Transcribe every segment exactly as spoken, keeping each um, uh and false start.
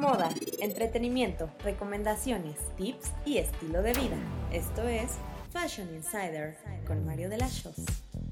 Moda, entretenimiento, recomendaciones, tips y estilo de vida. Esto es Fashion Insider con Mario de la Chose.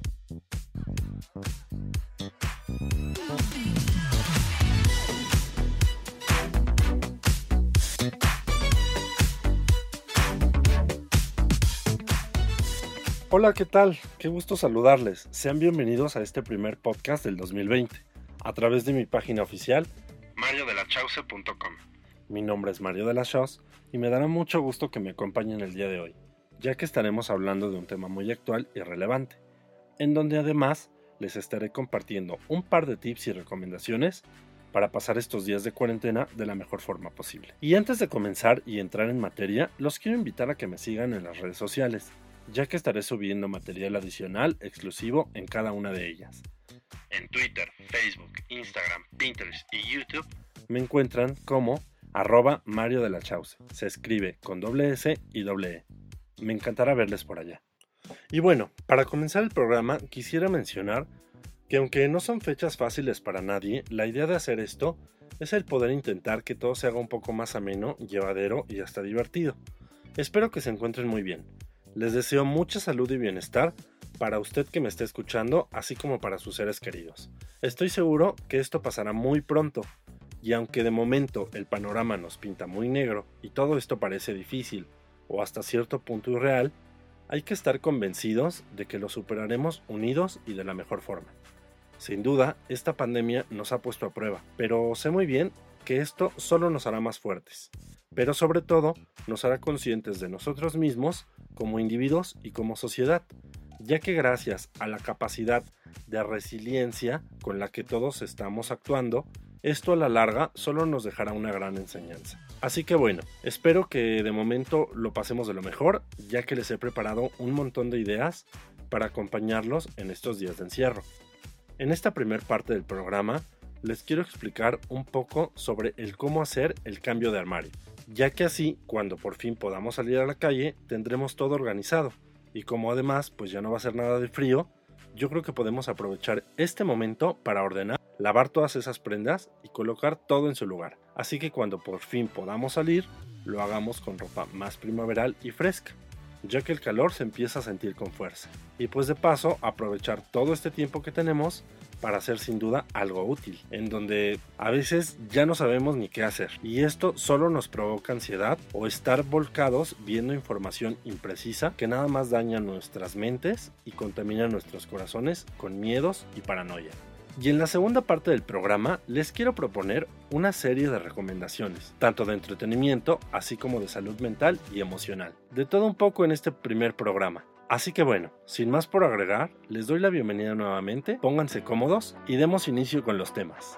Hola, ¿qué tal? Qué gusto saludarles. Sean bienvenidos a este primer podcast del dos mil veinte, a través de mi página oficial, mario de la chause punto com. Mi nombre es Mario de la Chose y me dará mucho gusto que me acompañen el día de hoy, ya que estaremos hablando de un tema muy actual y relevante, en donde además les estaré compartiendo un par de tips y recomendaciones para pasar estos días de cuarentena de la mejor forma posible. Y antes de comenzar y entrar en materia, los quiero invitar a que me sigan en las redes sociales, ya que estaré subiendo material adicional exclusivo en cada una de ellas. En Twitter, Facebook, Instagram, Pinterest y YouTube me encuentran como arroba Mario de la Chause. Se escribe con doble S y doble E. Me encantará verles por allá. Y bueno, para comenzar el programa quisiera mencionar que aunque no son fechas fáciles para nadie, la idea de hacer esto es el poder intentar que todo se haga un poco más ameno, llevadero y hasta divertido. Espero que se encuentren muy bien. Les deseo mucha salud y bienestar para usted que me esté escuchando, así como para sus seres queridos. Estoy seguro que esto pasará muy pronto, y aunque de momento el panorama nos pinta muy negro y todo esto parece difícil o hasta cierto punto irreal, hay que estar convencidos de que lo superaremos unidos y de la mejor forma. Sin duda, esta pandemia nos ha puesto a prueba, pero sé muy bien que esto solo nos hará más fuertes, pero sobre todo nos hará conscientes de nosotros mismos como individuos y como sociedad, ya que gracias a la capacidad de resiliencia con la que todos estamos actuando, esto a la larga solo nos dejará una gran enseñanza. Así que bueno, espero que de momento lo pasemos de lo mejor, ya que les he preparado un montón de ideas para acompañarlos en estos días de encierro. En esta primera parte del programa les quiero explicar un poco sobre el cómo hacer el cambio de armario, ya que así, cuando por fin podamos salir a la calle, tendremos todo organizado, y como además pues ya no va a ser nada de frío, yo creo que podemos aprovechar este momento para ordenar, lavar todas esas prendas y colocar todo en su lugar, así que cuando por fin podamos salir, lo hagamos con ropa más primaveral y fresca, ya que el calor se empieza a sentir con fuerza, y pues de paso aprovechar todo este tiempo que tenemos para hacer sin duda algo útil, en donde a veces ya no sabemos ni qué hacer, y esto solo nos provoca ansiedad o estar volcados viendo información imprecisa que nada más daña nuestras mentes y contamina nuestros corazones con miedos y paranoia. Y en la segunda parte del programa les quiero proponer una serie de recomendaciones, tanto de entretenimiento así como de salud mental y emocional, de todo un poco en este primer programa. Así que bueno, sin más por agregar, les doy la bienvenida nuevamente, pónganse cómodos y demos inicio con los temas.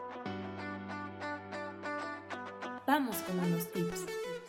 Vamos con unos tips.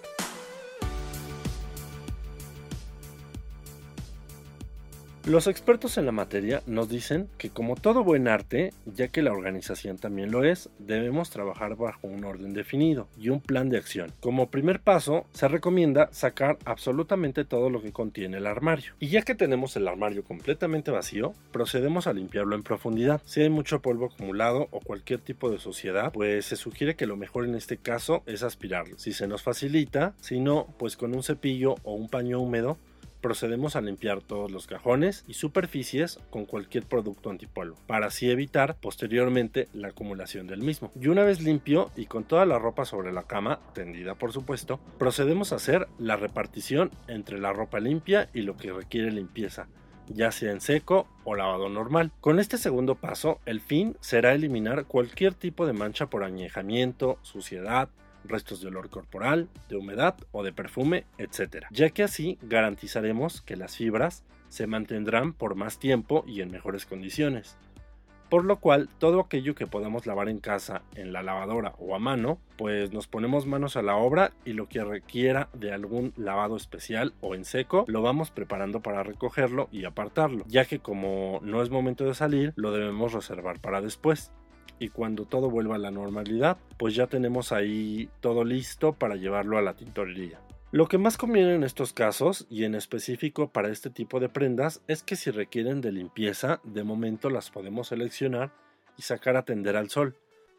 Los expertos en la materia nos dicen que como todo buen arte, ya que la organización también lo es, debemos trabajar bajo un orden definido y un plan de acción. Como primer paso, se recomienda sacar absolutamente todo lo que contiene el armario. Y ya que tenemos el armario completamente vacío, procedemos a limpiarlo en profundidad. Si hay mucho polvo acumulado o cualquier tipo de suciedad, pues se sugiere que lo mejor en este caso es aspirarlo. Si se nos facilita, si no, pues con un cepillo o un paño húmedo, procedemos a limpiar todos los cajones y superficies con cualquier producto antipolvo, para así evitar posteriormente la acumulación del mismo. Y una vez limpio y con toda la ropa sobre la cama, tendida por supuesto, procedemos a hacer la repartición entre la ropa limpia y lo que requiere limpieza, ya sea en seco o lavado normal. Con este segundo paso, el fin será eliminar cualquier tipo de mancha por añejamiento, suciedad, restos de olor corporal, de humedad o de perfume, etcétera, ya que así garantizaremos que las fibras se mantendrán por más tiempo y en mejores condiciones. Por lo cual, todo aquello que podamos lavar en casa, en la lavadora o a mano, pues nos ponemos manos a la obra y lo que requiera de algún lavado especial o en seco, lo vamos preparando para recogerlo y apartarlo, ya que como no es momento de salir, lo debemos reservar para después. Y cuando todo vuelva a la normalidad, pues ya tenemos ahí todo listo para llevarlo a la tintorería. Lo que más conviene en estos casos, y en específico para este tipo de prendas, es que si requieren de limpieza, de momento las podemos seleccionar y sacar a tender al sol,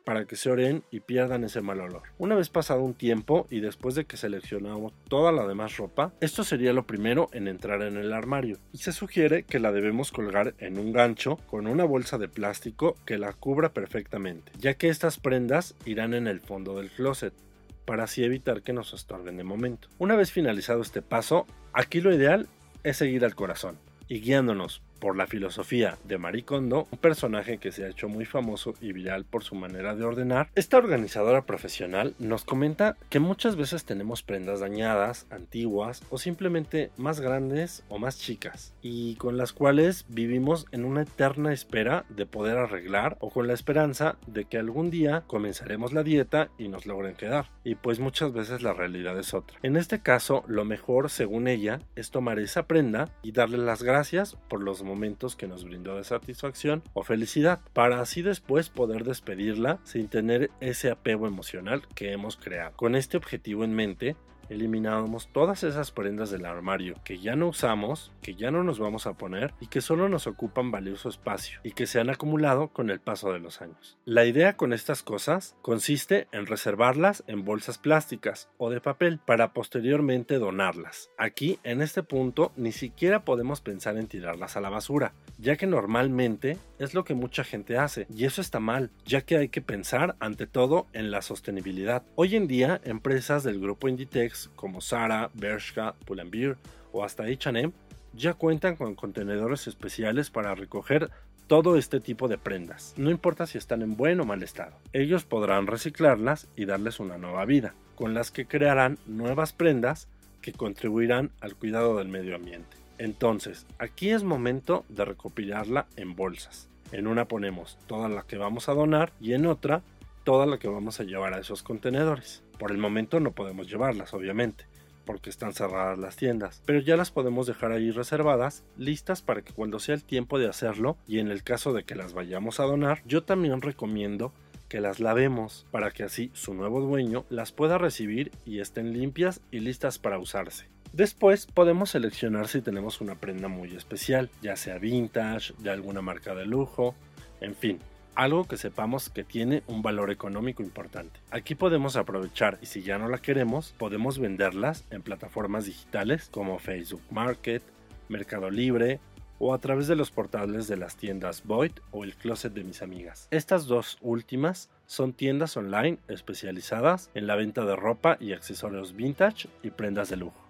para que se oren y pierdan ese mal olor. Una vez pasado un tiempo y después de que seleccionamos toda la demás ropa, esto sería lo primero en entrar en el armario y se sugiere que la debemos colgar en un gancho con una bolsa de plástico que la cubra perfectamente, ya que estas prendas irán en el fondo del closet, para así evitar que nos estorben de momento. Una vez finalizado este paso, aquí lo ideal es seguir al corazón y guiándonos por la filosofía de Marie Kondo, un personaje que se ha hecho muy famoso y viral por su manera de ordenar. Esta organizadora profesional nos comenta que muchas veces tenemos prendas dañadas, antiguas o simplemente más grandes o más chicas y con las cuales vivimos en una eterna espera de poder arreglar o con la esperanza de que algún día comenzaremos la dieta y nos logren quedar, y pues muchas veces la realidad es otra. En este caso, lo mejor, según ella, es tomar esa prenda y darle las gracias por los momentos que nos brindó de satisfacción o felicidad, para así después poder despedirla sin tener ese apego emocional que hemos creado. Con este objetivo en mente, eliminamos todas esas prendas del armario que ya no usamos, que ya no nos vamos a poner y que solo nos ocupan valioso espacio y que se han acumulado con el paso de los años. La idea con estas cosas consiste en reservarlas en bolsas plásticas o de papel para posteriormente donarlas. Aquí, en este punto, ni siquiera podemos pensar en tirarlas a la basura, ya que normalmente es lo que mucha gente hace, y eso está mal, ya que hay que pensar ante todo en la sostenibilidad. Hoy en día, empresas del grupo Inditex como Zara, Bershka, Pull&Bear o hasta H and M ya cuentan con contenedores especiales para recoger todo este tipo de prendas, no importa si están en buen o mal estado. Ellos podrán reciclarlas y darles una nueva vida, con las que crearán nuevas prendas que contribuirán al cuidado del medio ambiente. Entonces, aquí es momento de recopilarla en bolsas. En una ponemos toda la que vamos a donar y en otra toda la que vamos a llevar a esos contenedores. Por el momento no podemos llevarlas, obviamente, porque están cerradas las tiendas, pero ya las podemos dejar ahí reservadas, listas para que cuando sea el tiempo de hacerlo, y en el caso de que las vayamos a donar, yo también recomiendo que las lavemos para que así su nuevo dueño las pueda recibir y estén limpias y listas para usarse. Después podemos seleccionar si tenemos una prenda muy especial, ya sea vintage, de alguna marca de lujo, en fin, algo que sepamos que tiene un valor económico importante. Aquí podemos aprovechar y si ya no la queremos, podemos venderlas en plataformas digitales como Facebook Market, Mercado Libre o a través de los portales de las tiendas Void o el Closet de mis amigas. Estas dos últimas son tiendas online especializadas en la venta de ropa y accesorios vintage y prendas de lujo.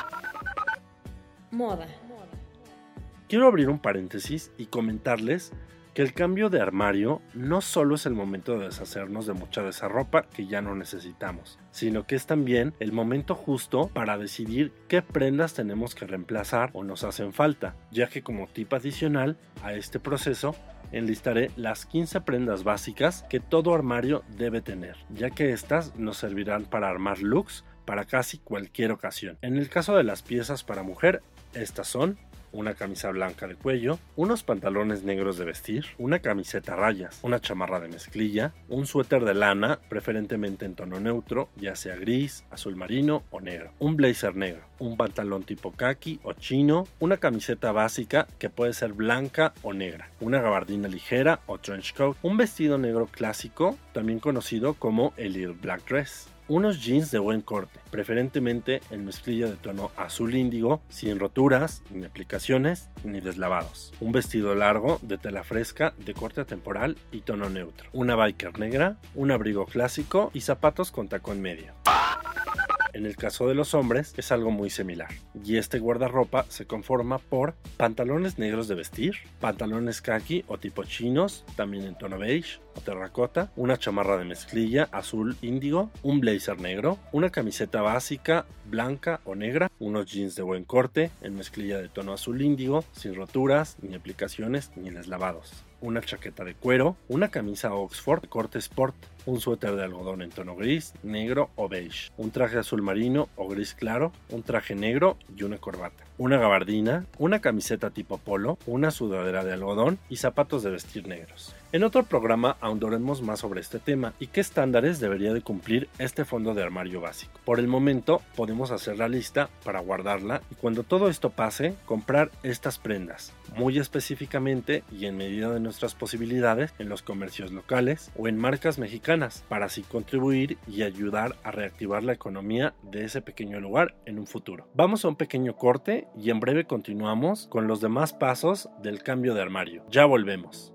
Moda. Quiero abrir un paréntesis y comentarles que el cambio de armario no solo es el momento de deshacernos de mucha de esa ropa que ya no necesitamos, sino que es también el momento justo para decidir qué prendas tenemos que reemplazar o nos hacen falta, ya que como tip adicional a este proceso enlistaré las quince prendas básicas que todo armario debe tener, ya que estas nos servirán para armar looks para casi cualquier ocasión. En el caso de las piezas para mujer, estas son una camisa blanca de cuello, unos pantalones negros de vestir, una camiseta a rayas, una chamarra de mezclilla, un suéter de lana, preferentemente en tono neutro, ya sea gris, azul marino o negro, un blazer negro, un pantalón tipo khaki o chino, una camiseta básica que puede ser blanca o negra, una gabardina ligera o trench coat, un vestido negro clásico, también conocido como el Little Black Dress, unos jeans de buen corte, preferentemente en mezclilla de tono azul índigo, sin roturas, ni aplicaciones, ni deslavados. Un vestido largo de tela fresca, de corte atemporal y tono neutro. Una biker negra, un abrigo clásico y zapatos con tacón medio. En el caso de los hombres es algo muy similar, y este guardarropa se conforma por pantalones negros de vestir, pantalones khaki o tipo chinos, también en tono beige o terracota, una chamarra de mezclilla azul índigo, un blazer negro, una camiseta básica blanca o negra, unos jeans de buen corte en mezclilla de tono azul índigo, sin roturas, ni aplicaciones, ni deslavados, una chaqueta de cuero, una camisa Oxford de corte sport, un suéter de algodón en tono gris, negro o beige, un traje azul marino o gris claro, un traje negro y una corbata, una gabardina, una camiseta tipo polo, una sudadera de algodón y zapatos de vestir negros. En otro programa ahondaremos más sobre este tema y qué estándares debería de cumplir este fondo de armario básico. Por el momento podemos hacer la lista para guardarla y cuando todo esto pase, comprar estas prendas, muy específicamente y en medida de nuestras posibilidades en los comercios locales o en marcas mexicanas, para así contribuir y ayudar a reactivar la economía de ese pequeño lugar en un futuro. Vamos a un pequeño corte y en breve continuamos con los demás pasos del cambio de armario. Ya volvemos.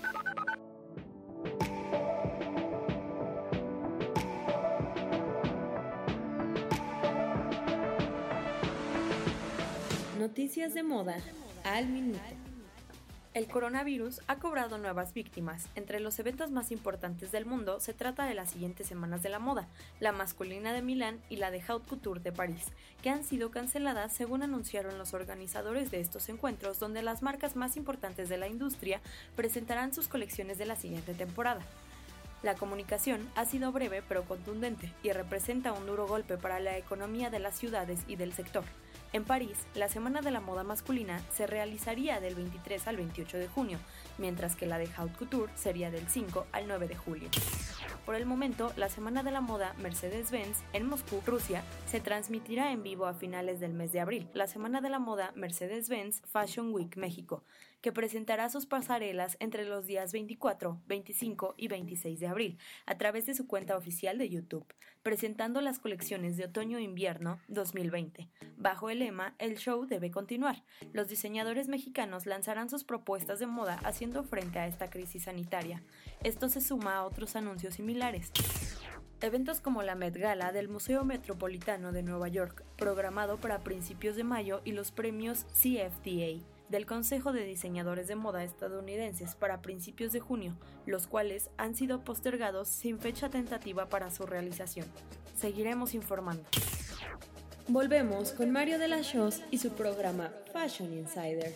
Noticias de moda al minuto. El coronavirus ha cobrado nuevas víctimas. Entre los eventos más importantes del mundo se trata de las siguientes semanas de la moda, la masculina de Milán y la de Haute Couture de París, que han sido canceladas según anunciaron los organizadores de estos encuentros, donde las marcas más importantes de la industria presentarán sus colecciones de la siguiente temporada. La comunicación ha sido breve pero contundente y representa un duro golpe para la economía de las ciudades y del sector. En París, la Semana de la Moda Masculina se realizaría del veintitrés al veintiocho de junio, mientras que la de Haute Couture sería del cinco al nueve de julio. Por el momento, la Semana de la Moda Mercedes-Benz en Moscú, Rusia, se transmitirá en vivo a finales del mes de abril. La Semana de la Moda Mercedes-Benz Fashion Week México, que presentará sus pasarelas entre los días veinticuatro, veinticinco y veintiséis de abril, a través de su cuenta oficial de YouTube, presentando las colecciones de otoño-invierno dos mil veinte. Bajo el lema "El show debe continuar", los diseñadores mexicanos lanzarán sus propuestas de moda haciendo frente a esta crisis sanitaria. Esto se suma a otros anuncios similares. Eventos como la Met Gala del Museo Metropolitano de Nueva York, programado para principios de mayo, y los premios C F D A del Consejo de Diseñadores de Moda estadounidenses para principios de junio, los cuales han sido postergados sin fecha tentativa para su realización. Seguiremos informando. Volvemos con Mario de las Shows y su programa Fashion Insider.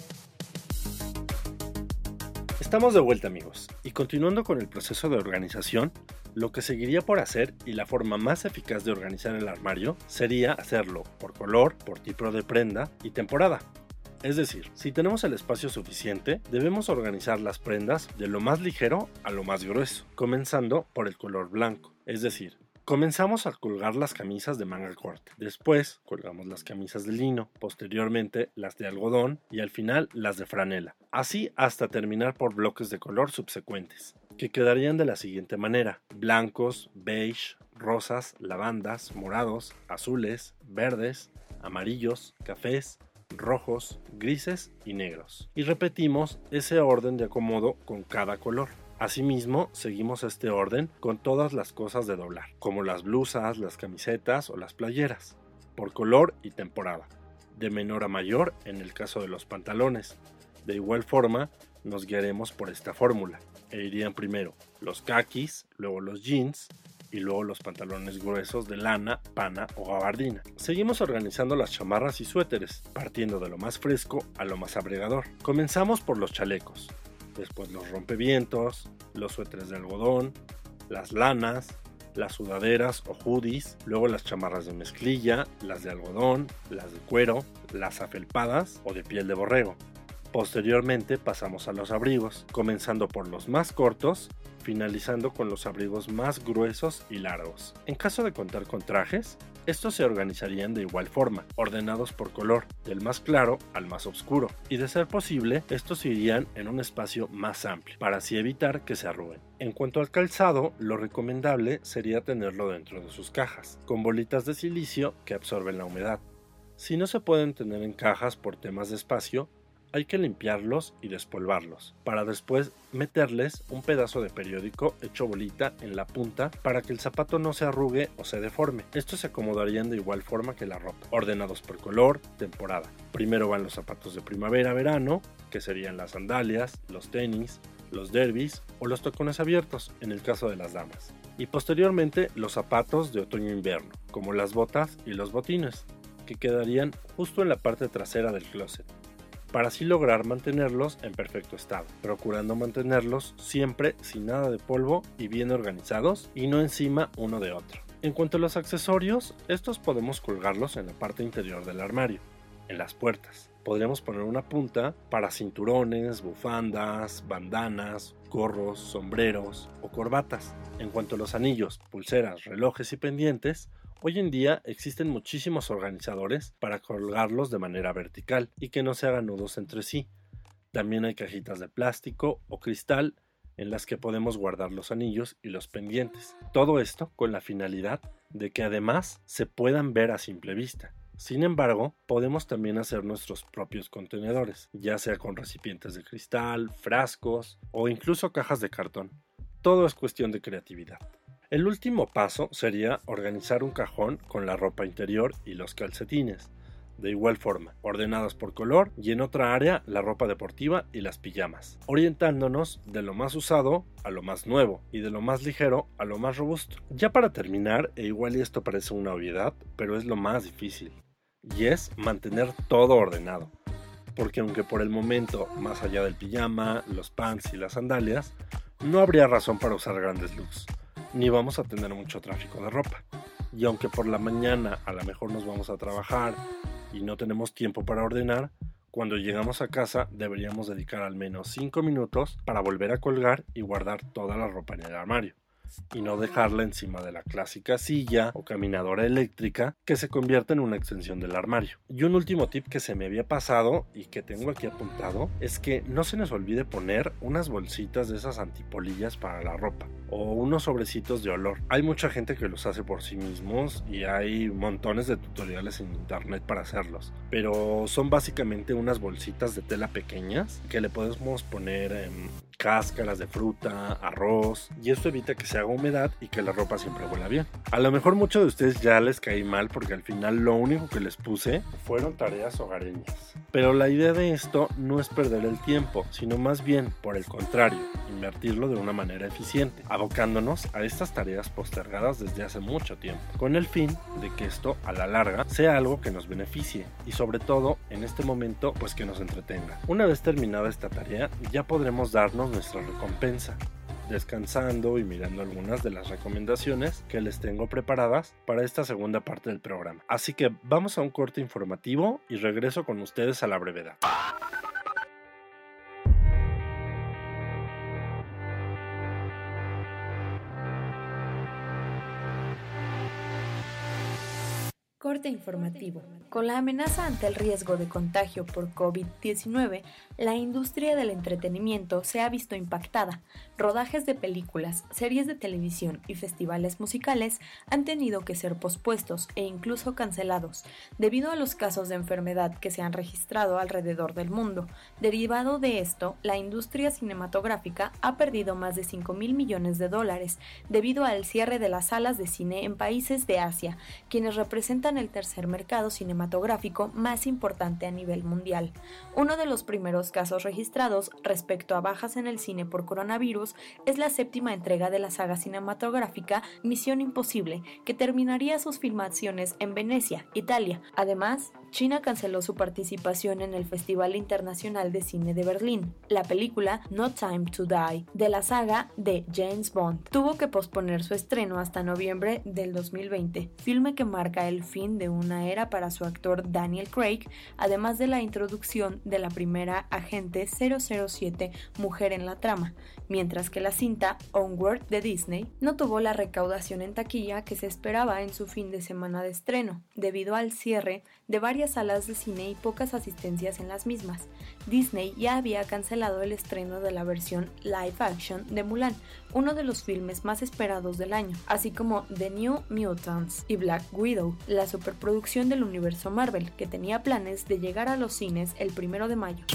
Estamos de vuelta, amigos, y continuando con el proceso de organización, lo que seguiría por hacer y la forma más eficaz de organizar el armario sería hacerlo por color, por tipo de prenda y temporada. Es decir, si tenemos el espacio suficiente, debemos organizar las prendas de lo más ligero a lo más grueso, comenzando por el color blanco. Es decir, comenzamos a colgar las camisas de manga corta, después colgamos las camisas de lino, posteriormente las de algodón y al final las de franela, así hasta terminar por bloques de color subsecuentes, que quedarían de la siguiente manera: blancos, beige, rosas, lavandas, morados, azules, verdes, amarillos, cafés, rojos, grises y negros. Y repetimos ese orden de acomodo con cada color. Asimismo, seguimos este orden con todas las cosas de doblar, como las blusas, las camisetas o las playeras, por color y temporada, de menor a mayor en el caso de los pantalones. De igual forma, nos guiaremos por esta fórmula, e irían primero los kakis, luego los jeans, y luego los pantalones gruesos de lana, pana o gabardina. Seguimos organizando las chamarras y suéteres, partiendo de lo más fresco a lo más abrigador. Comenzamos por los chalecos, después los rompevientos, los suéteres de algodón, las lanas, las sudaderas o hoodies, luego las chamarras de mezclilla, las de algodón, las de cuero, las afelpadas o de piel de borrego. Posteriormente pasamos a los abrigos, comenzando por los más cortos, finalizando con los abrigos más gruesos y largos. En caso de contar con trajes, estos se organizarían de igual forma, ordenados por color, del más claro al más oscuro, y de ser posible, estos irían en un espacio más amplio, para así evitar que se arruguen. En cuanto al calzado, lo recomendable sería tenerlo dentro de sus cajas, con bolitas de silicio que absorben la humedad. Si no se pueden tener en cajas por temas de espacio, hay que limpiarlos y despolvarlos, para después meterles un pedazo de periódico hecho bolita en la punta para que el zapato no se arrugue o se deforme. Estos se acomodarían de igual forma que la ropa, ordenados por color, temporada. Primero van los zapatos de primavera-verano, que serían las sandalias, los tenis, los derbis o los tacones abiertos, en el caso de las damas. Y posteriormente los zapatos de otoño-invierno, como las botas y los botines, que quedarían justo en la parte trasera del closet. para así lograr mantenerlos en perfecto estado, procurando mantenerlos siempre sin nada de polvo y bien organizados y no encima uno de otro. En cuanto a los accesorios, estos podemos colgarlos en la parte interior del armario, en las puertas. Podríamos poner una punta para cinturones, bufandas, bandanas, gorros, sombreros o corbatas. En cuanto a los anillos, pulseras, relojes y pendientes, hoy en día existen muchísimos organizadores para colgarlos de manera vertical y que no se hagan nudos entre sí. También hay cajitas de plástico o cristal en las que podemos guardar los anillos y los pendientes. Todo esto con la finalidad de que además se puedan ver a simple vista. Sin embargo, podemos también hacer nuestros propios contenedores, ya sea con recipientes de cristal, frascos o incluso cajas de cartón. Todo es cuestión de creatividad. El último paso sería organizar un cajón con la ropa interior y los calcetines, de igual forma, ordenados por color, y en otra área la ropa deportiva y las pijamas, orientándonos de lo más usado a lo más nuevo y de lo más ligero a lo más robusto. Ya para terminar, e igual y esto parece una obviedad, pero es lo más difícil, y es mantener todo ordenado, porque aunque por el momento, más allá del pijama, los pants y las sandalias, no habría razón para usar grandes looks, ni vamos a tener mucho tráfico de ropa. Y aunque por la mañana a lo mejor nos vamos a trabajar y no tenemos tiempo para ordenar, cuando llegamos a casa deberíamos dedicar al menos cinco minutos para volver a colgar y guardar toda la ropa en el armario, y no dejarla encima de la clásica silla o caminadora eléctrica que se convierte en una extensión del armario. Y un último tip que se me había pasado y que tengo aquí apuntado es que no se nos olvide poner unas bolsitas de esas antipolillas para la ropa o unos sobrecitos de olor. Hay mucha gente que los hace por sí mismos y hay montones de tutoriales en internet para hacerlos, pero son básicamente unas bolsitas de tela pequeñas que le podemos poner en cáscaras de fruta, arroz, y esto evita que se haga humedad y que la ropa siempre huela bien. A lo mejor muchos de ustedes ya les caí mal porque al final lo único que les puse fueron tareas hogareñas, pero la idea de esto no es perder el tiempo, sino más bien, por el contrario, invertirlo de una manera eficiente, abocándonos a estas tareas postergadas desde hace mucho tiempo, con el fin de que esto a la larga sea algo que nos beneficie y sobre todo en este momento pues que nos entretenga. Una vez terminada esta tarea ya podremos darnos nuestra recompensa, descansando y mirando algunas de las recomendaciones que les tengo preparadas para esta segunda parte del programa. Así que vamos a un corte informativo y regreso con ustedes a la brevedad. Corte informativo. Con la amenaza ante el riesgo de contagio por covid diecinueve, la industria del entretenimiento se ha visto impactada. Rodajes de películas, series de televisión y festivales musicales han tenido que ser pospuestos e incluso cancelados, debido a los casos de enfermedad que se han registrado alrededor del mundo. Derivado de esto, la industria cinematográfica ha perdido más de cinco mil millones de dólares, debido al cierre de las salas de cine en países de Asia, quienes representan el tercer mercado cinematográfico más importante a nivel mundial. Uno de los primeros casos registrados respecto a bajas en el cine por coronavirus es la séptima entrega de la saga cinematográfica Misión Imposible, que terminaría sus filmaciones en Venecia, Italia. Además, China canceló su participación en el Festival Internacional de Cine de Berlín. La película No Time to Die, de la saga de James Bond, tuvo que posponer su estreno hasta noviembre del dos mil veinte, filme que marca el fin de una era para su actor Daniel Craig, además de la introducción de la primera agente cero cero siete mujer en la trama, mientras que la cinta Onward de Disney no tuvo la recaudación en taquilla que se esperaba en su fin de semana de estreno, debido al cierre de varias salas de cine y pocas asistencias en las mismas. Disney ya había cancelado el estreno de la versión live action de Mulan, uno de los filmes más esperados del año, así como The New Mutants y Black Widow, la superproducción del universo Marvel, que tenía planes de llegar a los cines el primero de mayo.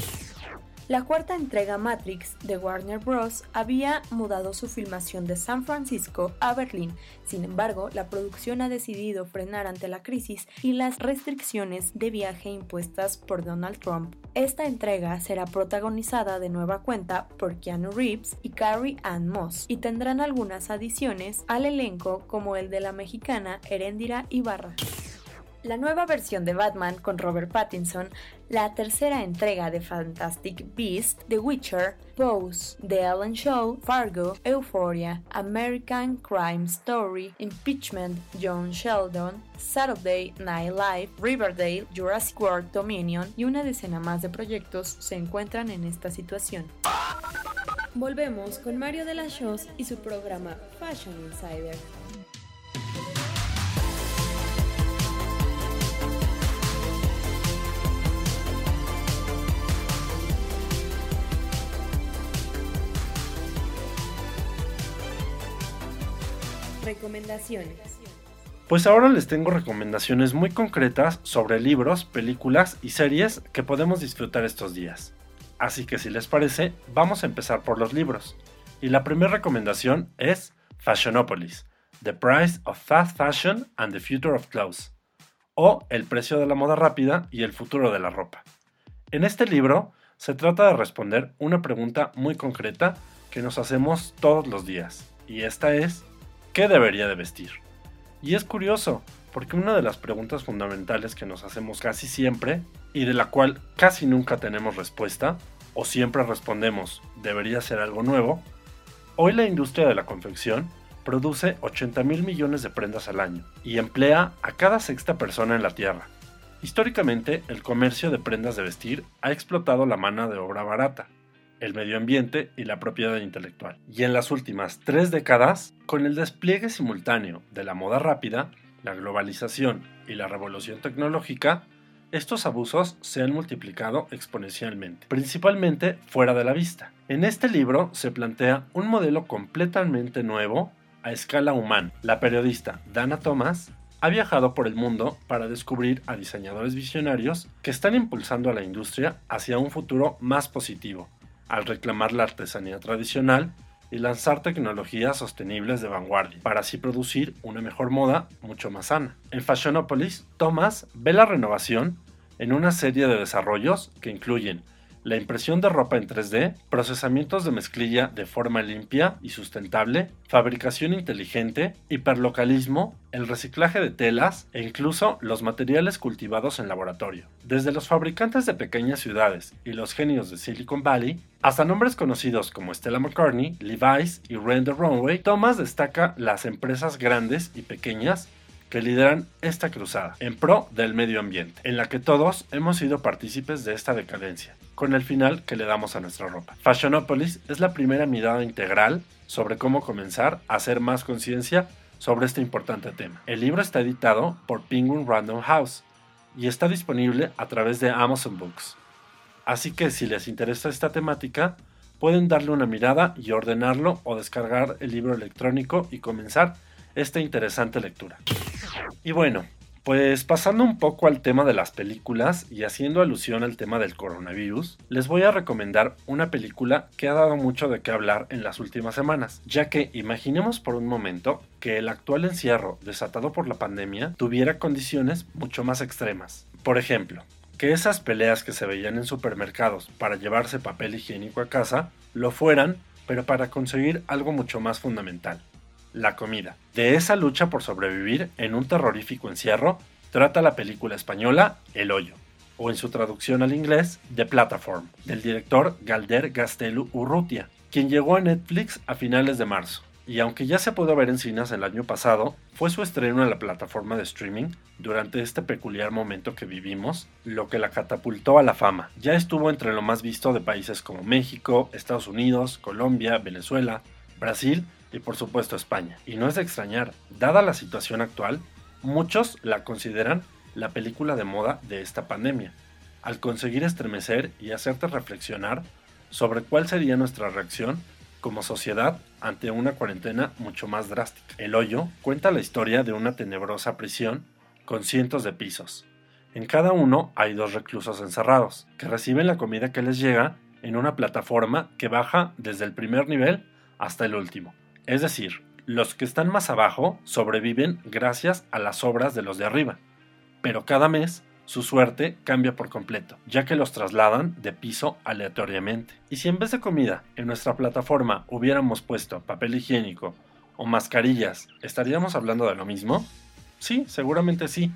La cuarta entrega Matrix de Warner Bros. Había mudado su filmación de San Francisco a Berlín. Sin embargo, la producción ha decidido frenar ante la crisis y las restricciones de viaje impuestas por Donald Trump. Esta entrega será protagonizada de nueva cuenta por Keanu Reeves y Carrie Ann Moss, y tendrán algunas adiciones al elenco como el de la mexicana Eréndira Ibarra. La nueva versión de Batman con Robert Pattinson, la tercera entrega de Fantastic Beasts, The Witcher, Pose, The Ellen Show, Fargo, Euphoria, American Crime Story, Impeachment, John Sheldon, Saturday Night Live, Riverdale, Jurassic World Dominion y una decena más de proyectos se encuentran en esta situación. Volvemos con Mario de las Shows y su programa Fashion Insider. Recomendaciones. Pues ahora les tengo recomendaciones muy concretas sobre libros, películas y series que podemos disfrutar estos días. Así que si les parece, vamos a empezar por los libros. Y la primera recomendación es Fashionopolis, The Price of Fast Fashion and the Future of Clothes, o El precio de la moda rápida y el futuro de la ropa. En este libro se trata de responder una pregunta muy concreta que nos hacemos todos los días, y esta es: ¿qué debería de vestir? Y es curioso, porque una de las preguntas fundamentales que nos hacemos casi siempre, y de la cual casi nunca tenemos respuesta, o siempre respondemos, debería ser algo nuevo, hoy la industria de la confección produce ochenta mil millones de prendas al año, y emplea a cada sexta persona en la Tierra. Históricamente, el comercio de prendas de vestir ha explotado la mano de obra barata, el medio ambiente y la propiedad intelectual. Y en las últimas tres décadas, con el despliegue simultáneo de la moda rápida, la globalización y la revolución tecnológica, estos abusos se han multiplicado exponencialmente, principalmente fuera de la vista. En este libro se plantea un modelo completamente nuevo a escala humana. La periodista Dana Thomas ha viajado por el mundo para descubrir a diseñadores visionarios que están impulsando a la industria hacia un futuro más positivo, al reclamar la artesanía tradicional y lanzar tecnologías sostenibles de vanguardia, para así producir una mejor moda mucho más sana. En Fashionopolis, Thomas ve la renovación en una serie de desarrollos que incluyen la impresión de ropa en tres D, procesamientos de mezclilla de forma limpia y sustentable, fabricación inteligente, hiperlocalismo, el reciclaje de telas e incluso los materiales cultivados en laboratorio. Desde los fabricantes de pequeñas ciudades y los genios de Silicon Valley, hasta nombres conocidos como Stella McCartney, Levi's y Rent the Runway, Thomas destaca las empresas grandes y pequeñas que lideran esta cruzada en pro del medio ambiente, en la que todos hemos sido partícipes de esta decadencia, con el final que le damos a nuestra ropa. Fashionopolis es la primera mirada integral sobre cómo comenzar a hacer más conciencia sobre este importante tema. El libro está editado por Penguin Random House y está disponible a través de Amazon Books. Así que si les interesa esta temática, pueden darle una mirada y ordenarlo o descargar el libro electrónico y comenzar esta interesante lectura. Y bueno, pues pasando un poco al tema de las películas y haciendo alusión al tema del coronavirus, les voy a recomendar una película que ha dado mucho de qué hablar en las últimas semanas, ya que imaginemos por un momento que el actual encierro desatado por la pandemia tuviera condiciones mucho más extremas. Por ejemplo, que esas peleas que se veían en supermercados para llevarse papel higiénico a casa lo fueran, pero para conseguir algo mucho más fundamental: la comida. De esa lucha por sobrevivir en un terrorífico encierro trata la película española El Hoyo, o en su traducción al inglés The Platform, del director Galder Gaztelu Urrutia, quien llegó a Netflix a finales de marzo. Y aunque ya se pudo ver en cines el año pasado, fue su estreno en la plataforma de streaming durante este peculiar momento que vivimos, lo que la catapultó a la fama. Ya estuvo entre lo más visto de países como México, Estados Unidos, Colombia, Venezuela, Brasil y por supuesto España. Y no es de extrañar, dada la situación actual, muchos la consideran la película de moda de esta pandemia, al conseguir estremecer y hacerte reflexionar sobre cuál sería nuestra reacción como sociedad ante una cuarentena mucho más drástica. El Hoyo cuenta la historia de una tenebrosa prisión con cientos de pisos. En cada uno hay dos reclusos encerrados, que reciben la comida que les llega en una plataforma que baja desde el primer nivel hasta el último. Es decir, los que están más abajo sobreviven gracias a las obras de los de arriba, pero cada mes su suerte cambia por completo, ya que los trasladan de piso aleatoriamente. Y si en vez de comida en nuestra plataforma hubiéramos puesto papel higiénico o mascarillas, ¿estaríamos hablando de lo mismo? Sí, seguramente sí,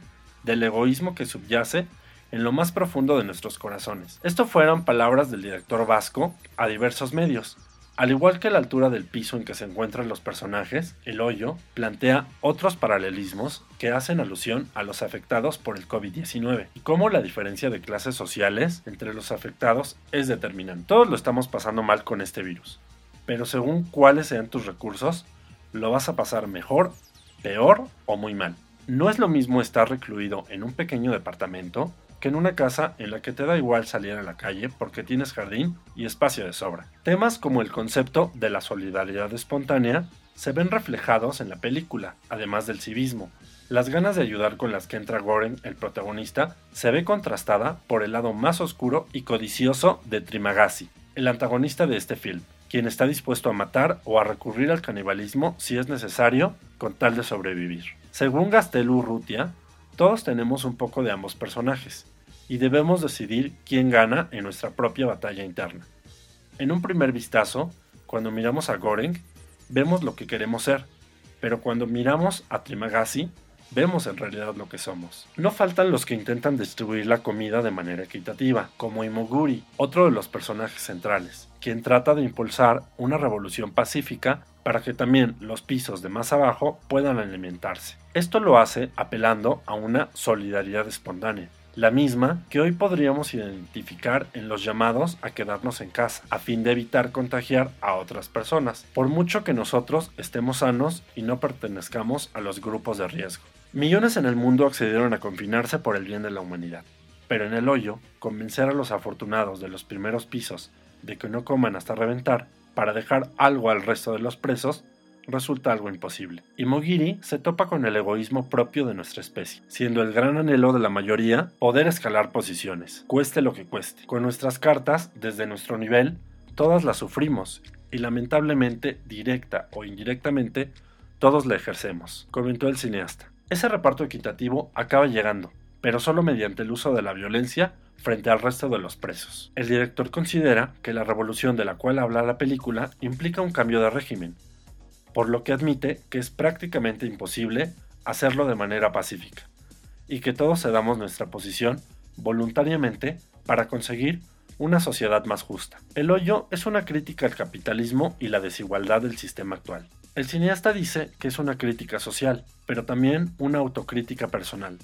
del egoísmo que subyace en lo más profundo de nuestros corazones. Esto fueron palabras del director vasco a diversos medios. Al igual que la altura del piso en que se encuentran los personajes, El Hoyo plantea otros paralelismos que hacen alusión a los afectados por el covid diecinueve y cómo la diferencia de clases sociales entre los afectados es determinante. Todos lo estamos pasando mal con este virus, pero según cuáles sean tus recursos, lo vas a pasar mejor, peor o muy mal. No es lo mismo estar recluido en un pequeño departamento que en una casa en la que te da igual salir a la calle porque tienes jardín y espacio de sobra. Temas como el concepto de la solidaridad espontánea se ven reflejados en la película, además del civismo. Las ganas de ayudar con las que entra Goren, el protagonista, se ve contrastada por el lado más oscuro y codicioso de Trimagasi, el antagonista de este film, quien está dispuesto a matar o a recurrir al canibalismo si es necesario con tal de sobrevivir. Según Gastel Urrutia, todos tenemos un poco de ambos personajes, y debemos decidir quién gana en nuestra propia batalla interna. En un primer vistazo, cuando miramos a Goren, vemos lo que queremos ser, pero cuando miramos a Trimagasi, vemos en realidad lo que somos. No faltan los que intentan distribuir la comida de manera equitativa, como Imoguri, otro de los personajes centrales, quien trata de impulsar una revolución pacífica para que también los pisos de más abajo puedan alimentarse. Esto lo hace apelando a una solidaridad espontánea, la misma que hoy podríamos identificar en los llamados a quedarnos en casa, a fin de evitar contagiar a otras personas, por mucho que nosotros estemos sanos y no pertenezcamos a los grupos de riesgo. Millones en el mundo accedieron a confinarse por el bien de la humanidad, pero en El Hoyo, convencer a los afortunados de los primeros pisos de que no coman hasta reventar para dejar algo al resto de los presos resulta algo imposible. Imogiri se topa con el egoísmo propio de nuestra especie, siendo el gran anhelo de la mayoría poder escalar posiciones, cueste lo que cueste. Con nuestras cartas, desde nuestro nivel, todas las sufrimos y lamentablemente, directa o indirectamente, todos la ejercemos, comentó el cineasta. Ese reparto equitativo acaba llegando, pero solo mediante el uso de la violencia frente al resto de los presos. El director considera que la revolución de la cual habla la película implica un cambio de régimen, por lo que admite que es prácticamente imposible hacerlo de manera pacífica, y que todos cedamos nuestra posición voluntariamente para conseguir una sociedad más justa. El Hoyo es una crítica al capitalismo y la desigualdad del sistema actual. El cineasta dice que es una crítica social, pero también una autocrítica personal.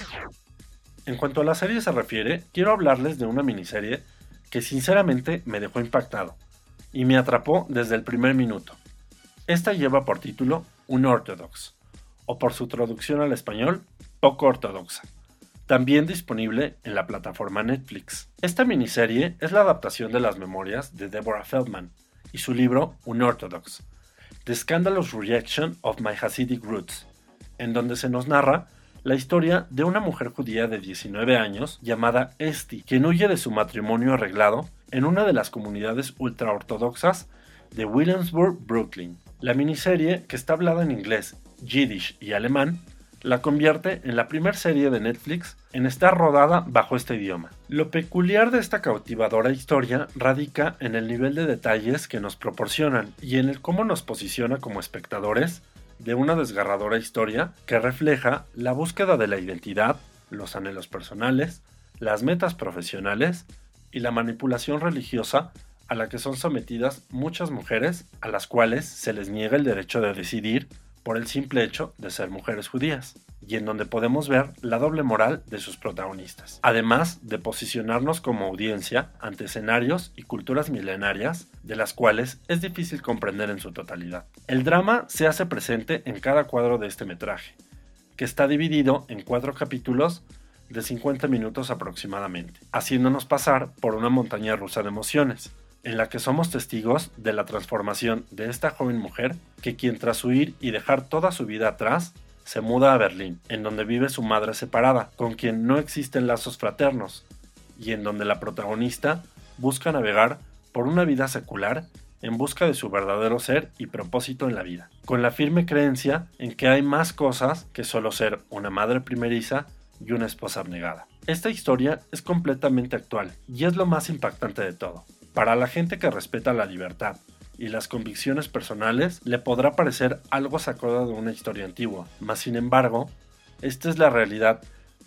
En cuanto a la serie se refiere, quiero hablarles de una miniserie que sinceramente me dejó impactado y me atrapó desde el primer minuto. Esta lleva por título Unorthodox, o por su traducción al español, Poco Ortodoxa, también disponible en la plataforma Netflix. Esta miniserie es la adaptación de las memorias de Deborah Feldman y su libro Unorthodox, The Scandalous Reaction of My Hasidic Roots, en donde se nos narra la historia de una mujer judía de diecinueve años llamada Esti, quien huye de su matrimonio arreglado en una de las comunidades ultraortodoxas de Williamsburg, Brooklyn. La miniserie, que está hablada en inglés, yiddish y alemán, la convierte en la primera serie de Netflix en estar rodada bajo este idioma. Lo peculiar de esta cautivadora historia radica en el nivel de detalles que nos proporcionan y en el cómo nos posiciona como espectadores de una desgarradora historia que refleja la búsqueda de la identidad, los anhelos personales, las metas profesionales y la manipulación religiosa a la que son sometidas muchas mujeres a las cuales se les niega el derecho de decidir por el simple hecho de ser mujeres judías, y en donde podemos ver la doble moral de sus protagonistas, además de posicionarnos como audiencia ante escenarios y culturas milenarias de las cuales es difícil comprender en su totalidad. El drama se hace presente en cada cuadro de este metraje, que está dividido en cuatro capítulos de cincuenta minutos aproximadamente, haciéndonos pasar por una montaña rusa de emociones, en la que somos testigos de la transformación de esta joven mujer que, quien tras huir y dejar toda su vida atrás, se muda a Berlín, en donde vive su madre separada, con quien no existen lazos fraternos, y en donde la protagonista busca navegar por una vida secular en busca de su verdadero ser y propósito en la vida, con la firme creencia en que hay más cosas que solo ser una madre primeriza y una esposa abnegada. Esta historia es completamente actual y es lo más impactante de todo. Para la gente que respeta la libertad y las convicciones personales, le podrá parecer algo sacado de una historia antigua, mas sin embargo, esta es la realidad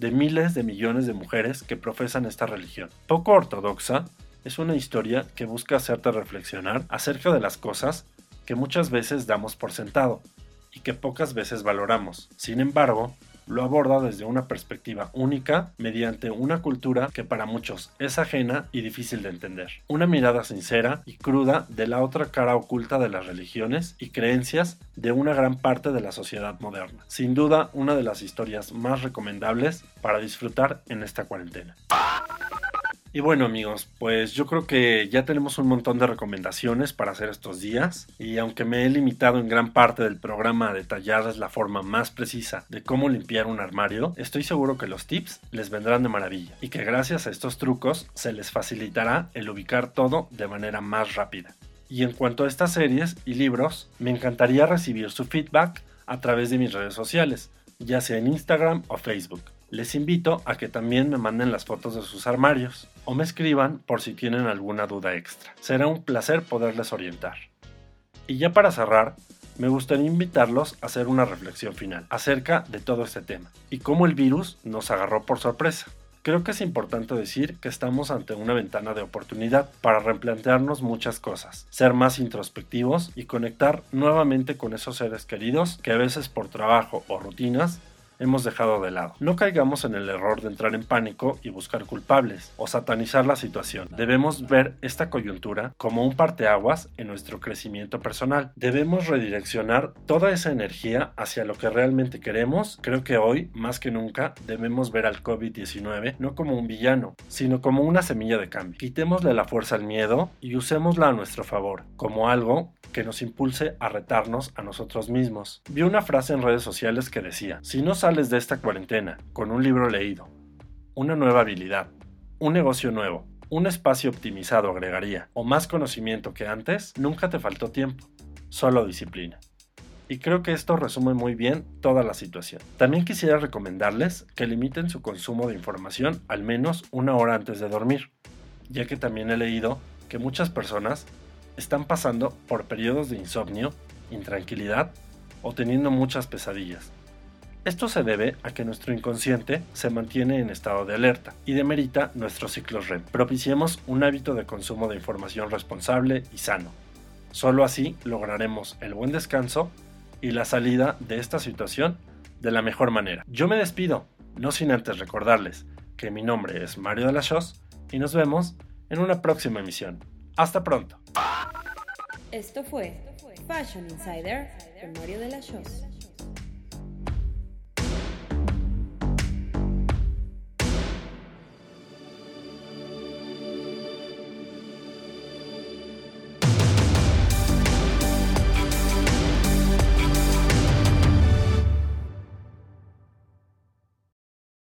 de miles de millones de mujeres que profesan esta religión. Poco ortodoxa, es una historia que busca hacerte reflexionar acerca de las cosas que muchas veces damos por sentado y que pocas veces valoramos. Sin embargo, lo aborda desde una perspectiva única mediante una cultura que para muchos es ajena y difícil de entender. Una mirada sincera y cruda de la otra cara oculta de las religiones y creencias de una gran parte de la sociedad moderna. Sin duda, una de las historias más recomendables para disfrutar en esta cuarentena. Y bueno amigos, pues yo creo que ya tenemos un montón de recomendaciones para hacer estos días, y aunque me he limitado en gran parte del programa a detallarles la forma más precisa de cómo limpiar un armario, estoy seguro que los tips les vendrán de maravilla y que gracias a estos trucos se les facilitará el ubicar todo de manera más rápida. Y en cuanto a estas series y libros, me encantaría recibir su feedback a través de mis redes sociales, ya sea en Instagram o Facebook. Les invito a que también me manden las fotos de sus armarios o me escriban por si tienen alguna duda extra. Será un placer poderles orientar. Y ya para cerrar, me gustaría invitarlos a hacer una reflexión final acerca de todo este tema y cómo el virus nos agarró por sorpresa. Creo que es importante decir que estamos ante una ventana de oportunidad para replantearnos muchas cosas, ser más introspectivos y conectar nuevamente con esos seres queridos que a veces por trabajo o rutinas hemos dejado de lado. No caigamos en el error de entrar en pánico y buscar culpables o satanizar la situación. Debemos ver esta coyuntura como un parteaguas en nuestro crecimiento personal. Debemos redireccionar toda esa energía hacia lo que realmente queremos. Creo que hoy, más que nunca, debemos ver al covid diecinueve no como un villano, sino como una semilla de cambio. Quitémosle la fuerza al miedo y usémosla a nuestro favor, como algo que nos impulse a retarnos a nosotros mismos. Vi una frase en redes sociales que decía: si no sales de esta cuarentena con un libro leído, una nueva habilidad, un negocio nuevo, un espacio optimizado agregaría, o más conocimiento que antes, nunca te faltó tiempo, solo disciplina. Y creo que esto resume muy bien toda la situación. También quisiera recomendarles que limiten su consumo de información al menos una hora antes de dormir, ya que también he leído que muchas personas están pasando por periodos de insomnio, intranquilidad o teniendo muchas pesadillas. Esto se debe a que nuestro inconsciente se mantiene en estado de alerta y demerita nuestros ciclos R E M. Propiciemos un hábito de consumo de información responsable y sano. Solo así lograremos el buen descanso y la salida de esta situación de la mejor manera. Yo me despido, no sin antes recordarles que mi nombre es Mario de la Chos y nos vemos en una próxima emisión. Hasta pronto. Esto fue Fashion Insider con Mario de la Chos.